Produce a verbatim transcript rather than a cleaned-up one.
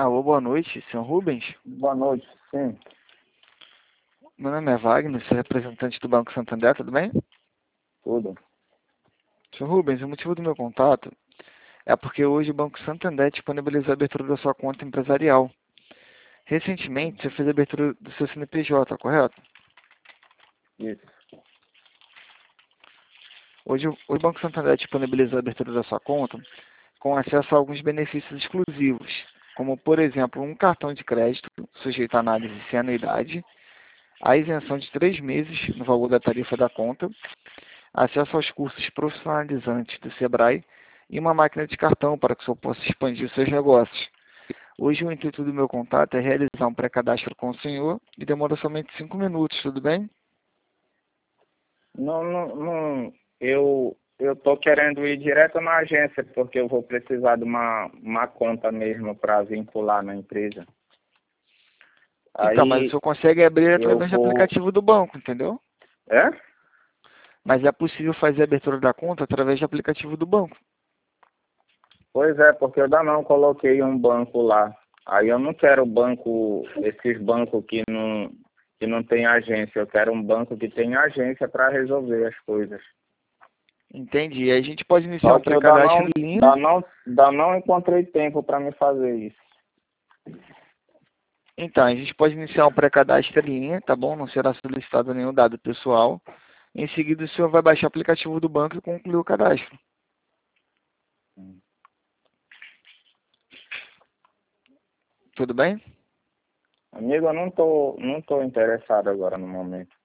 Alô, boa noite, senhor Rubens. Boa noite, sim. Meu nome é Wagner, sou representante do Banco Santander, tudo bem? Tudo. senhor Rubens, o motivo do meu contato é porque hoje o Banco Santander disponibilizou a abertura da sua conta empresarial. Recentemente, você fez a abertura do seu C N P J, correto? Isso. Hoje o o Banco Santander disponibilizou a abertura da sua conta com acesso a alguns benefícios exclusivos, como, por exemplo, um cartão de crédito sujeito a análise sem anuidade, a isenção de três meses no valor da tarifa da conta, acesso aos cursos profissionalizantes do Sebrae e uma máquina de cartão para que o senhor possa expandir os seus negócios. Hoje o intuito do meu contato é realizar um pré-cadastro com o senhor e demora somente cinco minutos, tudo bem? Não, não, não. Eu, eu tô querendo ir direto na agência, porque eu vou precisar de uma, uma conta mesmo para vincular na empresa. Então, mas o Aí senhor consegue abrir eu através do vou. aplicativo do banco, entendeu? É? Mas é possível fazer a abertura da conta através do aplicativo do banco. Pois é, porque eu ainda não coloquei um banco lá. Aí eu não quero banco, esses bancos que não, que não tem agência. Eu quero um banco que tem agência para resolver as coisas. Entendi. Aí a gente pode iniciar Só um que eu ainda pré-cadastro não, em linha. ainda não, ainda não encontrei tempo para me fazer isso. Então, a gente pode iniciar um pré-cadastro em linha, tá bom? Não será solicitado nenhum dado pessoal. Em seguida, o senhor vai baixar o aplicativo do banco e concluir o cadastro. Tudo bem? Amigo, eu não tô, não tô interessado agora no momento.